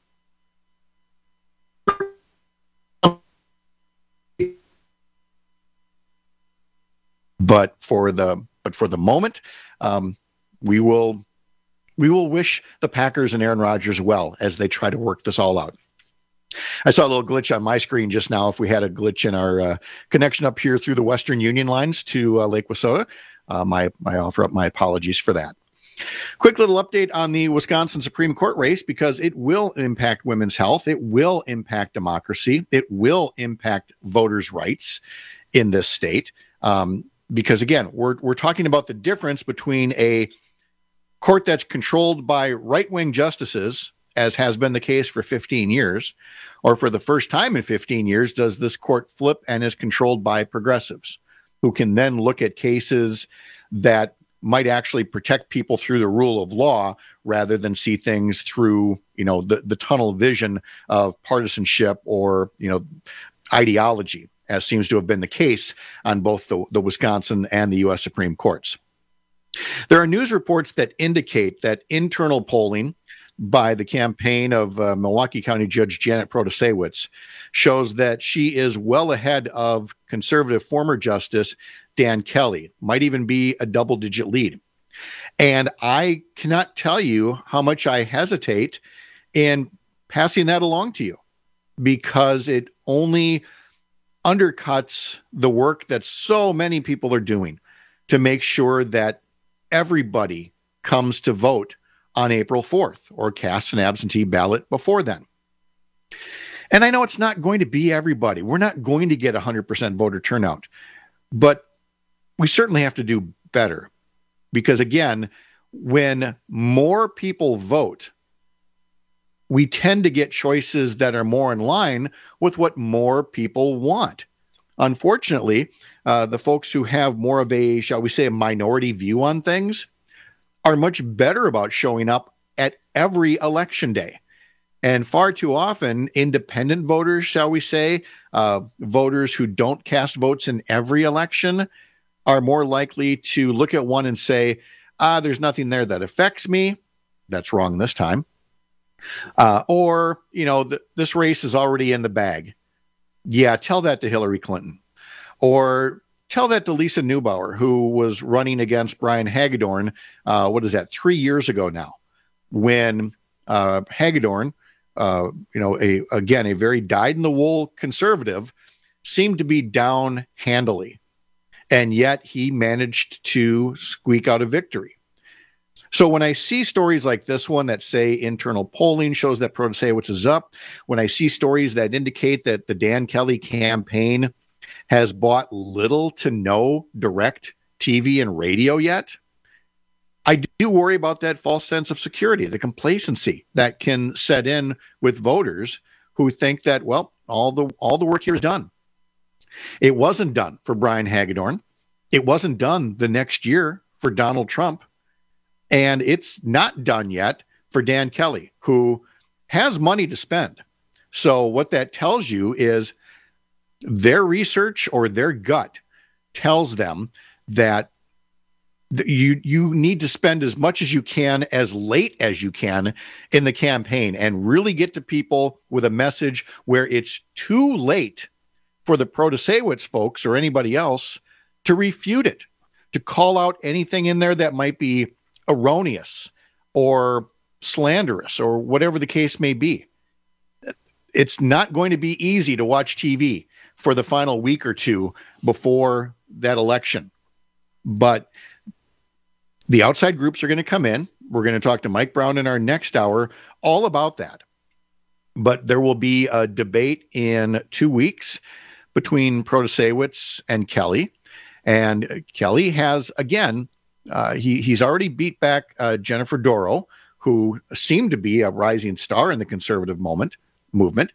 but for the but for the moment, um, we will we will wish the Packers and Aaron Rodgers well as they try to work this all out. I saw a little glitch on my screen just now. If we had a glitch in our uh, connection up here through the Western Union lines to uh, Lake Wissota, uh, my I offer up my apologies for that. Quick little update on the Wisconsin Supreme Court race, because it will impact women's health. It will impact democracy. It will impact voters' rights in this state. Um, because again, we're, we're talking about the difference between a court that's controlled by right-wing justices, as has been the case for fifteen years, or for the first time in fifteen years, does this court flip and is controlled by progressives who can then look at cases that might actually protect people through the rule of law rather than see things through, you know, the, the tunnel vision of partisanship or, you know, ideology, as seems to have been the case on both the, the Wisconsin and the U S Supreme Courts. There are news reports that indicate that internal polling by the campaign of uh, Milwaukee County Judge Janet Protasewicz shows that she is well ahead of conservative former Justice Dan Kelly, might even be a double-digit lead. And I cannot tell you how much I hesitate in passing that along to you, because it only undercuts the work that so many people are doing to make sure that everybody comes to vote on April fourth or casts an absentee ballot before then. And I know it's not going to be everybody. We're not going to get one hundred percent voter turnout, but we certainly have to do better, because again, when more people vote, we tend to get choices that are more in line with what more people want. Unfortunately, uh, the folks who have more of a, shall we say, a minority view on things are much better about showing up at every election day. And far too often, independent voters, shall we say, uh, voters who don't cast votes in every election, are more likely to look at one and say, ah, there's nothing there that affects me. That's wrong this time. Uh, or, you know, th- this race is already in the bag. Yeah, tell that to Hillary Clinton. Or tell that to Lisa Neubauer, who was running against Brian Hagedorn, uh, what is that, three years ago now, when uh, Hagedorn, uh, you know, a again, a very dyed-in-the-wool conservative, seemed to be down handily. And yet he managed to squeak out a victory. So when I see stories like this one that say internal polling shows that Protasiewicz is up, when I see stories that indicate that the Dan Kelly campaign has bought little to no direct T V and radio yet, I do worry about that false sense of security, the complacency that can set in with voters who think that, well, all the all the work here is done. It wasn't done for Brian Hagedorn. It wasn't done the next year for Donald Trump. And it's not done yet for Dan Kelly, who has money to spend. So what that tells you is their research or their gut tells them that th- you you need to spend as much as you can, as late as you can in the campaign, and really get to people with a message where it's too late for the Protasiewicz folks or anybody else to refute it, to call out anything in there that might be erroneous or slanderous or whatever the case may be. It's not going to be easy to watch T V for the final week or two before that election. But the outside groups are going to come in. We're going to talk to Mike Brown in our next hour all about that. But there will be a debate in two weeks between Protasiewicz and Kelly. And Kelly has, again, Uh, he he's already beat back uh, Jennifer Dorow, who seemed to be a rising star in the conservative moment movement.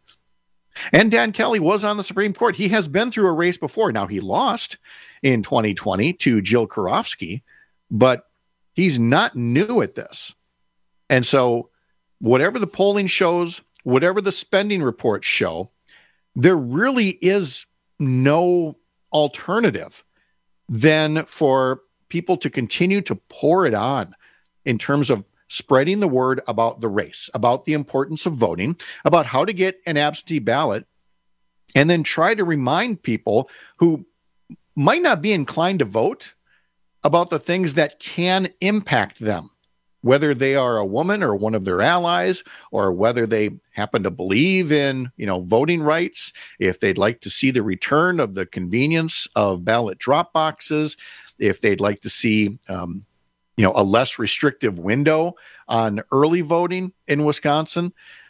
And Dan Kelly was on the Supreme Court. He has been through a race before. Now, he lost in twenty twenty to Jill Karofsky, but he's not new at this. And so whatever the polling shows, whatever the spending reports show, there really is no alternative than for people to continue to pour it on in terms of spreading the word about the race, about the importance of voting, about how to get an absentee ballot, and then try to remind people who might not be inclined to vote about the things that can impact them, whether they are a woman or one of their allies, or whether they happen to believe in, you know, voting rights, if they'd like to see the return of the convenience of ballot drop boxes, if they'd like to see, um, you know, a less restrictive window on early voting in Wisconsin.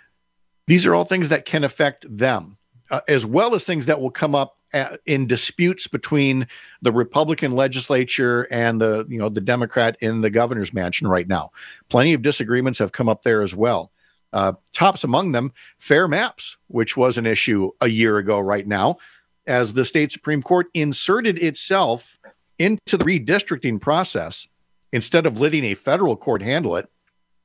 These are all things that can affect them, uh, as well as things that will come up at, in disputes between the Republican legislature and the, you know, the Democrat in the governor's mansion right now. Plenty of disagreements have come up there as well. Uh, tops among them, fair maps, which was an issue a year ago right now, as the state Supreme Court inserted itself into the redistricting process instead of letting a federal court handle it.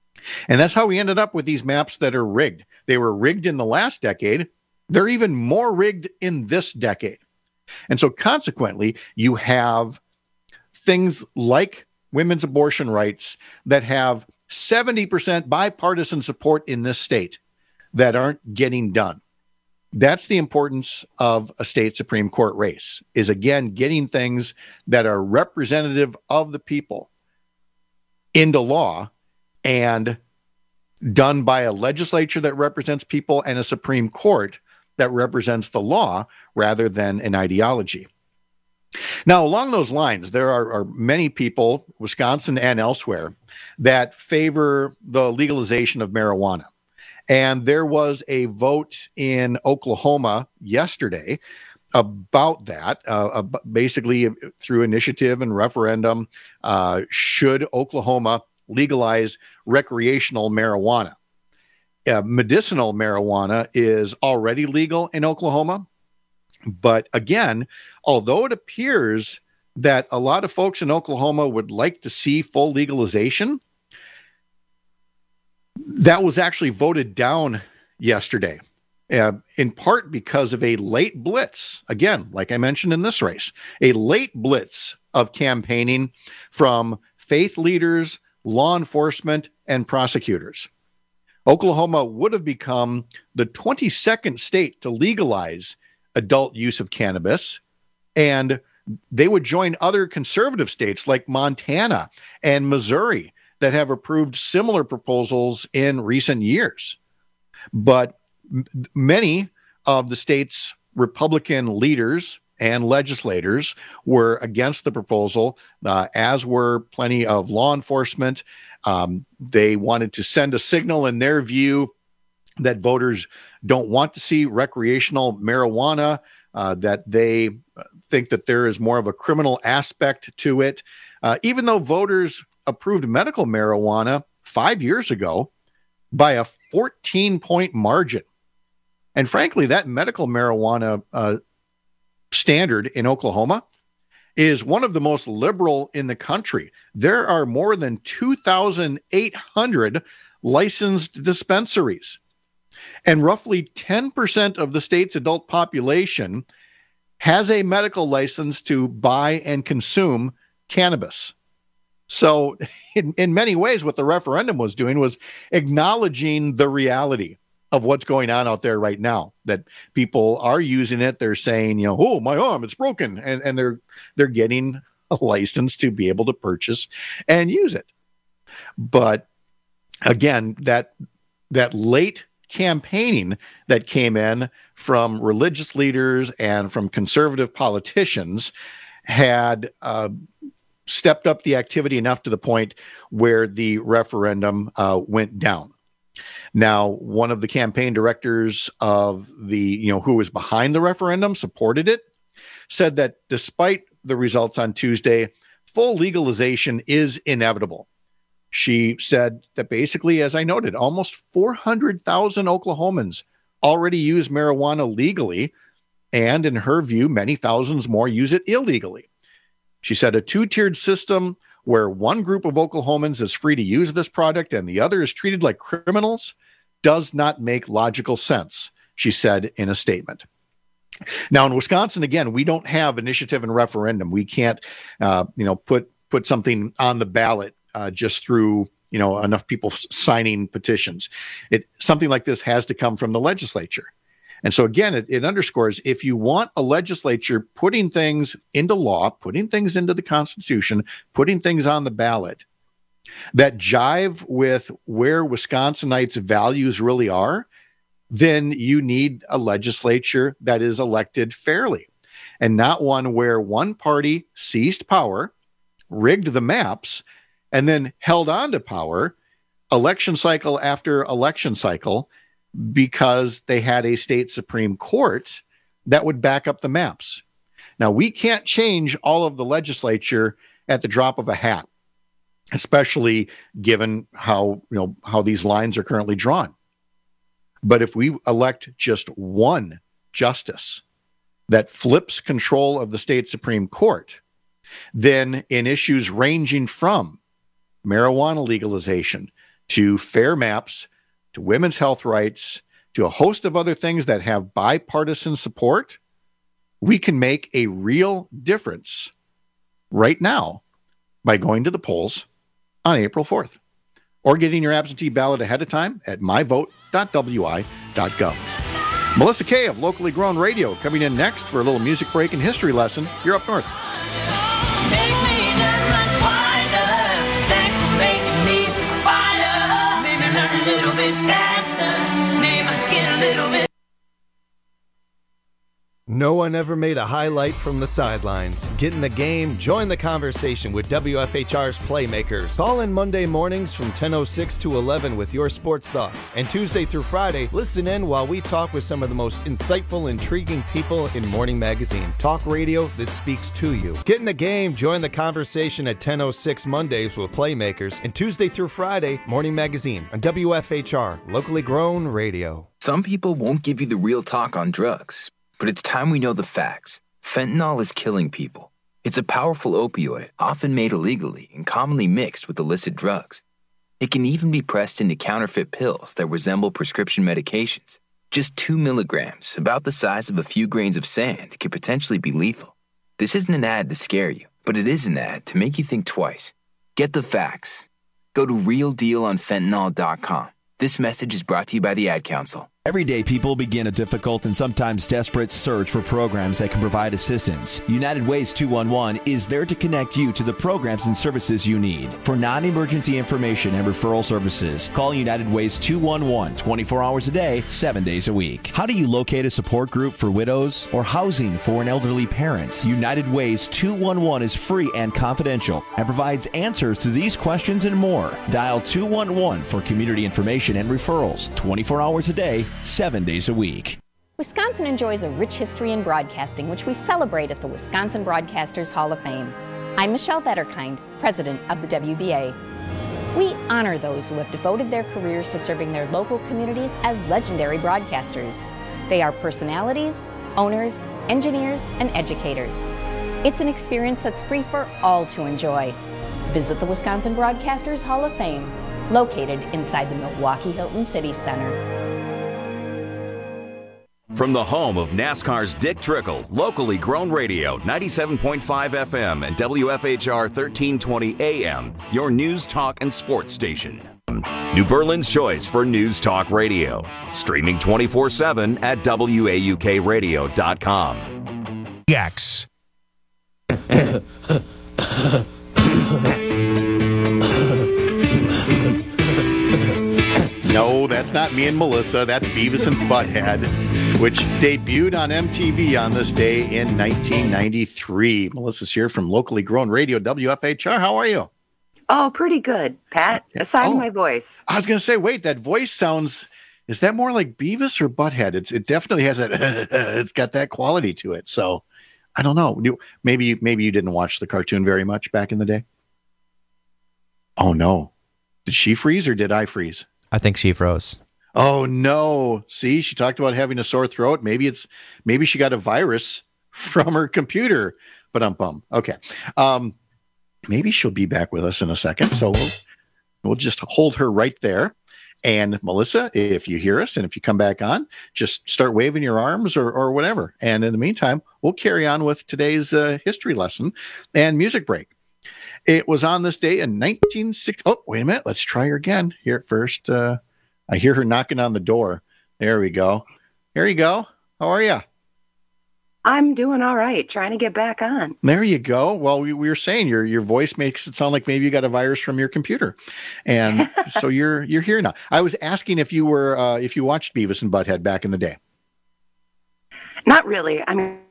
And that's how we ended up with these maps that are rigged. They were rigged in the last decade. They're even more rigged in this decade. And so consequently, you have things like women's abortion rights that have seventy percent bipartisan support in this state that aren't getting done. That's the importance of a state Supreme Court race, is again, getting things that are representative of the people into law and done by a legislature that represents people and a Supreme Court that represents the law rather than an ideology. Now, along those lines, there are, are many people, Wisconsin and elsewhere, that favor the legalization of marijuana. And there was a vote in Oklahoma yesterday about that, uh, basically through initiative and referendum, uh, should Oklahoma legalize recreational marijuana? Uh, medicinal marijuana is already legal in Oklahoma. But again, although it appears that a lot of folks in Oklahoma would like to see full legalization, that was actually voted down yesterday, uh, in part because of a late blitz. Again, like I mentioned in this race, a late blitz of campaigning from faith leaders, law enforcement, and prosecutors. Oklahoma would have become the twenty-second state to legalize adult use of cannabis, and they would join other conservative states like Montana and Missouri that have approved similar proposals in recent years. But m- many of the state's Republican leaders and legislators were against the proposal, uh, as were plenty of law enforcement. Um, they wanted to send a signal in their view that voters don't want to see recreational marijuana, uh, that they think that there is more of a criminal aspect to it. Uh, even though voters approved medical marijuana five years ago by a fourteen-point margin. And frankly, that medical marijuana uh, standard in Oklahoma is one of the most liberal in the country. There are more than two thousand eight hundred licensed dispensaries, and roughly ten percent of the state's adult population has a medical license to buy and consume cannabis. So in, in many ways, what the referendum was doing was acknowledging the reality of what's going on out there right now, that people are using it. They're saying, you know, oh, my arm, it's broken. And, and they're, they're getting a license to be able to purchase and use it. But again, that, that late campaigning that came in from religious leaders and from conservative politicians had uh, stepped up the activity enough to the point where the referendum uh, went down. Now, one of the campaign directors of the, you know, who was behind the referendum, supported it, said that despite the results on Tuesday, full legalization is inevitable. She said that basically, as I noted, almost four hundred thousand Oklahomans already use marijuana legally, and in her view, many thousands more use it illegally. She said a two-tiered system where one group of Oklahomans is free to use this product and the other is treated like criminals does not make logical sense, she said in a statement. Now, in Wisconsin, again, we don't have initiative and referendum. We can't, uh, you know, put put something on the ballot uh, just through, you know, enough people signing petitions. It something like this has to come from the legislature. And so, again, it, it underscores, if you want a legislature putting things into law, putting things into the Constitution, putting things on the ballot that jive with where Wisconsinites' values really are, then you need a legislature that is elected fairly, and not one where one party seized power, rigged the maps, and then held on to power election cycle after election cycle because they had a state Supreme Court that would back up the maps. Now, we can't change all of the legislature at the drop of a hat, especially given how, you know, how these lines are currently drawn. But if we elect just one justice that flips control of the state Supreme Court, then in issues ranging from marijuana legalization to fair maps, to women's health rights, to a host of other things that have bipartisan support, we can make a real difference right now by going to the polls on April fourth, or getting your absentee ballot ahead of time at my vote dot w i dot gov. Melissa Kay of Locally Grown Radio coming in next for a little music break and history lesson. You're up north. No one ever made a highlight from the sidelines. Get in the game, join the conversation with W F H R's Playmakers. Call in Monday mornings from ten oh six to eleven with your sports thoughts. And Tuesday through Friday, listen in while we talk with some of the most insightful, intriguing people in Morning Magazine. Talk radio that speaks to you. Get in the game, join the conversation at ten oh six Mondays with Playmakers. And Tuesday through Friday, Morning Magazine on W F H R, Locally Grown Radio. Some people won't give you the real talk on drugs. But it's time we know the facts. Fentanyl is killing people. It's a powerful opioid, often made illegally and commonly mixed with illicit drugs. It can even be pressed into counterfeit pills that resemble prescription medications. Just two milligrams, about the size of a few grains of sand, could potentially be lethal. This isn't an ad to scare you, but it is an ad to make you think twice. Get the facts. Go to real deal on fentanyl dot com. This message is brought to you by the Ad Council. Everyday people begin a difficult and sometimes desperate search for programs that can provide assistance. United Ways two one one is there to connect you to the programs and services you need. For non-emergency information and referral services, call United Ways two one one twenty-four hours a day, seven days a week. How do you locate a support group for widows or housing for an elderly parent? United Ways two one one is free and confidential and provides answers to these questions and more. Dial two one one for community information and referrals, twenty-four hours a day, seven days a week. Wisconsin enjoys a rich history in broadcasting, which we celebrate at the Wisconsin Broadcasters Hall of Fame. I'm Michelle Vetterkind, president of the W B A. We honor those who have devoted their careers to serving their local communities as legendary broadcasters. They are personalities, owners, engineers, and educators. It's an experience that's free for all to enjoy. Visit the Wisconsin Broadcasters Hall of Fame, located inside the Milwaukee Hilton City Center. From the home of NASCAR's Dick Trickle, locally grown radio, ninety-seven point five F M and W F H R thirteen twenty A M, your news, talk, and sports station. New Berlin's choice for news talk radio. Streaming twenty-four seven at W A U K radio dot com. X. No, that's not me and Melissa. That's Beavis and Butthead, which debuted on M T V on this day in nineteen ninety-three. Melissa's here from locally grown radio, W F H R. How are you? Oh, pretty good, Pat, aside Oh. from my voice. I was going to say, wait, that voice sounds, is that more like Beavis or Butthead? It's, it definitely has that, it's got that quality to it. So I don't know. You- Maybe, maybe you didn't watch the cartoon very much back in the day. Oh no. Did she freeze or did I freeze? I think she froze. Oh no. See, she talked about having a sore throat. Maybe it's, maybe she got a virus from her computer, but I'm bummed. Okay. Um, maybe she'll be back with us in a second. So we'll, we'll just hold her right there. And Melissa, if you hear us and if you come back on, just start waving your arms or, or whatever. And in the meantime, we'll carry on with today's uh, history lesson and music break. It was on this day in nineteen sixty. Oh, wait a minute. Let's try her again here at first. Uh, I hear her knocking on the door. There we go. Here you go. How are you? I'm doing all right, trying to get back on. There you go. Well, we, we were saying your your voice makes it sound like maybe you got a virus from your computer, and so you're you're here now. I was asking if you were uh, if you watched Beavis and Butthead back in the day. Not really. I mean,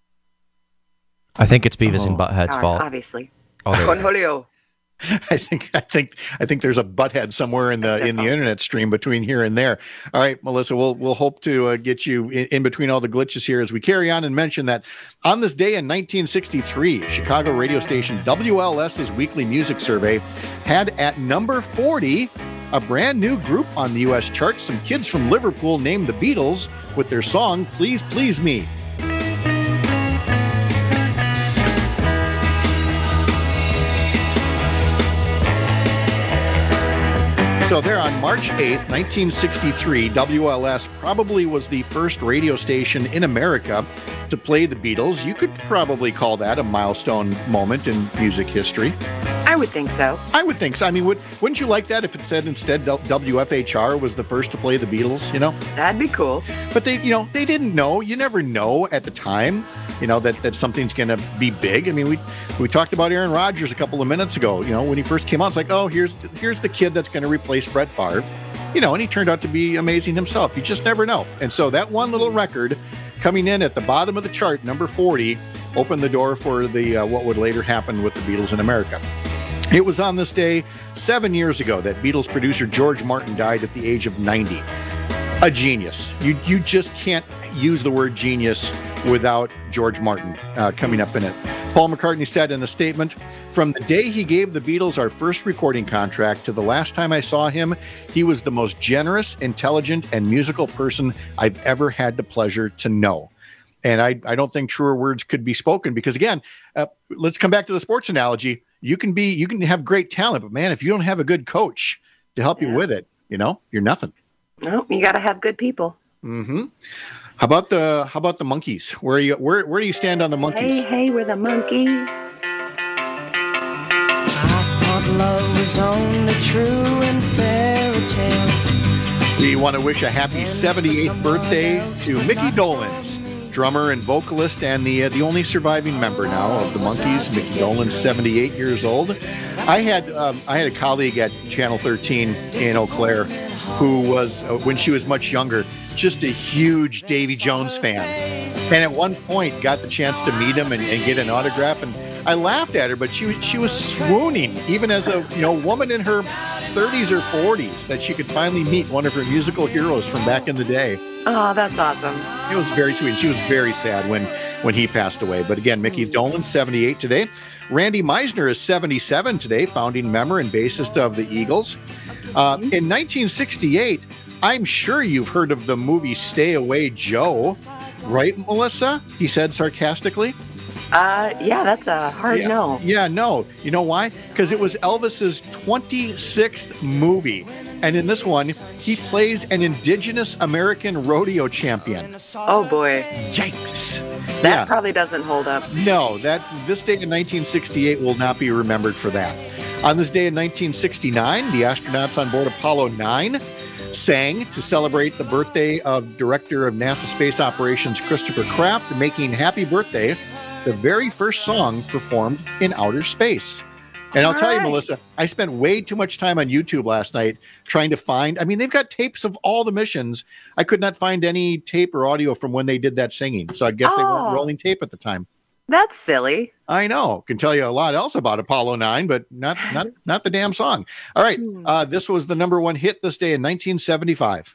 I think it's Beavis Oh. and Butthead's uh, fault. obviously. Oh, there- Cornholio. I think I think I think there's a butthead somewhere in the in the internet stream between here and there. All right, Melissa, we'll we'll hope to uh, get you in, in between all the glitches here as we carry on and mention that on this day in nineteen sixty-three, Chicago radio station W L S's weekly music survey had at number forty a brand new group on the U S charts. Some kids from Liverpool named the Beatles with their song "Please Please Me." So there on March eighth, nineteen sixty-three, W L S probably was the first radio station in America to play the Beatles. You could probably call that a milestone moment in music history. I would think so. I would think so. I mean, would, wouldn't you like that if it said instead W F H R was the first to play the Beatles, you know? That'd be cool. But they, you know, they didn't know. You never know at the time, you know, that, that something's going to be big. I mean, we we talked about Aaron Rodgers a couple of minutes ago. You know, when he first came out, it's like, oh, here's here's the kid that's going to replace Brett Favre. You know, and he turned out to be amazing himself. You just never know. And so that one little record coming in at the bottom of the chart, number forty, opened the door for the uh, what would later happen with the Beatles in America. It was on this day seven years ago that Beatles producer George Martin died at the age of ninety. A genius. You you just can't use the word genius without George Martin uh, coming up in it. Paul McCartney said in a statement, "From the day he gave the Beatles our first recording contract to the last time I saw him, he was the most generous, intelligent, and musical person I've ever had the pleasure to know." And I, I don't think truer words could be spoken because, again, uh, let's come back to the sports analogy. You can be, you can have great talent, but man, if you don't have a good coach to help you with it, you know, you're nothing. No, you got to have good people. Mm-hmm. How about the, how about the Monkees? Where are you, where, where do you stand on the Monkees? Hey, hey, we're the Monkees. I thought love was only true in fairy tales. We want to wish a happy seventy-eighth birthday to Mickey Dolenz, drummer and vocalist, and the uh, the only surviving member now of the Monkees. Mickey Dolenz, seventy-eight years old. I had um, I had a colleague at Channel thirteen in Eau Claire who was, uh, when she was much younger, just a huge Davy Jones fan, and at one point got the chance to meet him and, and get an autograph. And I laughed at her, but she she was swooning, even as a you know woman in her thirties or forties, that she could finally meet one of her musical heroes from back in the day. Oh, that's awesome. It was very sweet. She was very sad when when he passed away. But again, Mickey Dolenz, seventy-eight today. Randy Meisner is seventy-seven today, founding member and bassist of the Eagles. Uh, in nineteen sixty-eight, I'm sure you've heard of the movie Stay Away Joe, right, Melissa? He said sarcastically. Uh, yeah, that's a hard yeah, no. Yeah, no. You know why? Because it was Elvis's twenty-sixth movie. And in this one, he plays an indigenous American rodeo champion. Oh, boy. Yikes. That yeah. probably doesn't hold up. No, that this day in nineteen sixty-eight will not be remembered for that. On this day in nineteen sixty-nine, the astronauts on board Apollo nine sang to celebrate the birthday of Director of NASA Space Operations Christopher Kraft, making Happy Birthday the very first song performed in outer space. And I'll All tell right. you, Melissa, I spent way too much time on YouTube last night trying to find, I mean, they've got tapes of all the missions. I could not find any tape or audio from when they did that singing. So I guess they weren't Oh. rolling tape at the time. That's silly. I know. Can tell you a lot else about Apollo nine, but not not not the damn song. All right. Uh, this was the number one hit this day in nineteen seventy-five.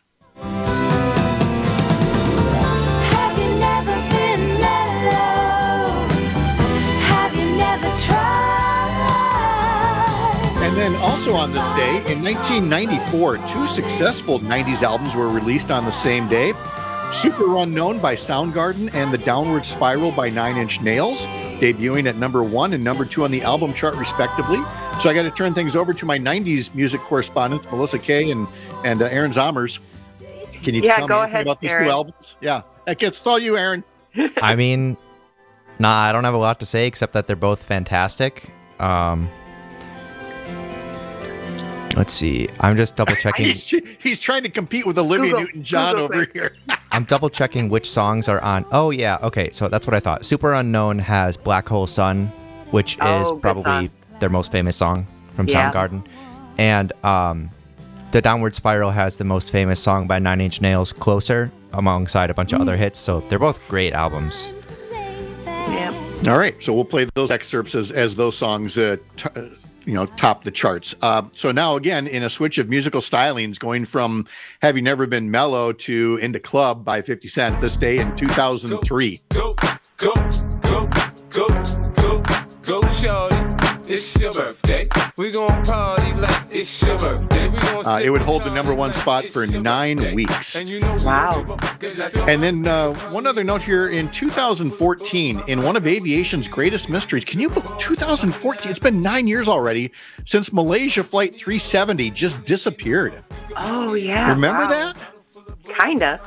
And then also on this day, in nineteen ninety-four, two successful nineties albums were released on the same day. Super Unknown by Soundgarden and The Downward Spiral by Nine Inch Nails, debuting at number one and number two on the album chart, respectively. So I got to turn things over to my nineties music correspondents, Melissa Kay and, and uh, Aaron Zommers. Can you Yeah, tell go me anything ahead, about these Aaron. two albums? Yeah, it's all you, Aaron. I mean, nah, I don't have a lot to say except that they're both fantastic. Um, let's see. I'm just double checking. he's, he's trying to compete with Olivia Google. Newton-John Google over quick. here. I'm double checking which songs are on. Oh yeah, okay. So that's what I thought. Super Unknown has Black Hole Sun, which Oh, is good probably song. their most famous song from Yeah. Soundgarden, and um, The Downward Spiral has the most famous song by Nine Inch Nails, Closer, alongside a bunch of other hits. So they're both great albums. Yeah. All right, so we'll play those excerpts as, as those songs, uh, t- uh, you know, top the charts. Uh, so now again, in a switch of musical stylings, going from Have You Never Been Mellow to Into Club by fifty Cent, this day in two thousand three. Go, go, go, go, go, go, shorty. It's your birthday. We gon' party like it's your birthday. We gon' Uh, it would hold the number one spot for nine weeks. Wow. And then uh, one other note here, in two thousand fourteen, in one of aviation's greatest mysteries, can you believe two thousand fourteen? It's been nine years already since Malaysia Flight three seventy just disappeared. Oh, yeah. Remember wow. that? Kinda.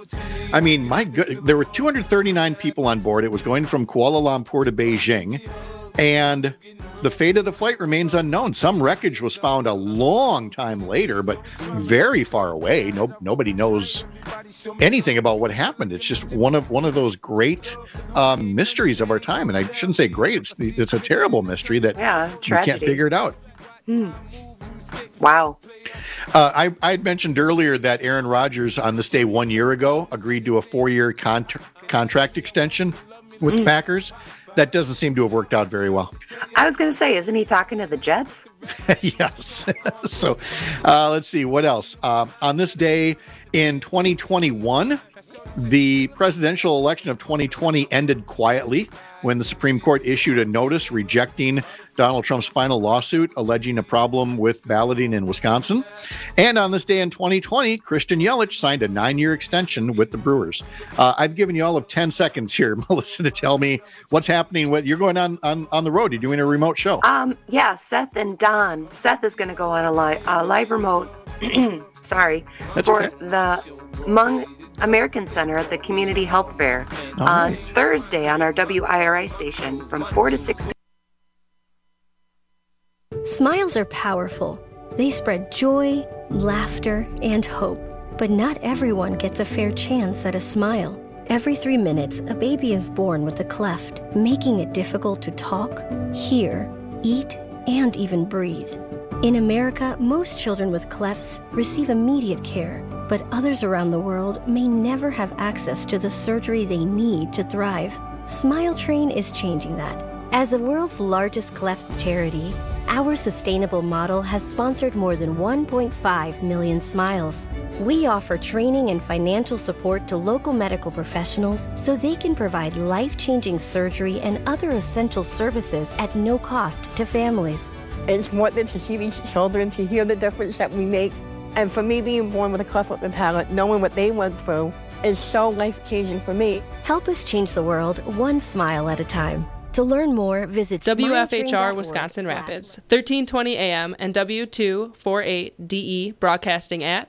I mean, my good, there were two hundred thirty-nine people on board. It was going from Kuala Lumpur to Beijing, and the fate of the flight remains unknown. Some wreckage was found a long time later, but very far away. No, nobody knows anything about what happened. It's just one of one of those great um, mysteries of our time. And I shouldn't say great. It's, it's a terrible mystery that Yeah, you can't tragedy. figure it out. Hmm. Wow. Uh, I I had mentioned earlier that Aaron Rodgers on this day one year ago agreed to a four-year contra- contract extension with Mm. the Packers. That doesn't seem to have worked out very well. I was going to say, isn't he talking to the Jets? Yes. So uh, let's see what else. Uh, on this day in twenty twenty-one, the presidential election of twenty twenty ended quietly when the Supreme Court issued a notice rejecting Donald Trump's final lawsuit alleging a problem with balloting in Wisconsin. And on this day in twenty twenty, Christian Yelich signed a nine-year extension with the Brewers. Uh, I've given you all of ten seconds here, Melissa, to tell me what's happening. With you're going on, on, on the road. You're doing a remote show. Um, yeah, Seth and Don. Seth is going to go on a live, uh, live remote, sorry, That's for okay. the Hmong American Center at the Community Health Fair All on right. Thursday on our W I R I station from four to six p.m. Smiles are powerful. They spread joy, laughter, and hope. But not everyone gets a fair chance at a smile. Every three minutes, a baby is born with a cleft, making it difficult to talk, hear, eat, and even breathe. In America, most children with clefts receive immediate care, but others around the world may never have access to the surgery they need to thrive. Smile Train is changing that. As the world's largest cleft charity, our sustainable model has sponsored more than one point five million smiles. We offer training and financial support to local medical professionals so they can provide life-changing surgery and other essential services at no cost to families. It's important to see these children, to hear the difference that we make. And for me, being born with a cleft lip and palate, knowing what they went through, is so life-changing for me. Help us change the world one smile at a time. To learn more, visit W F H R Wisconsin Rapids, thirteen twenty A M and W two forty-eight D E, broadcasting at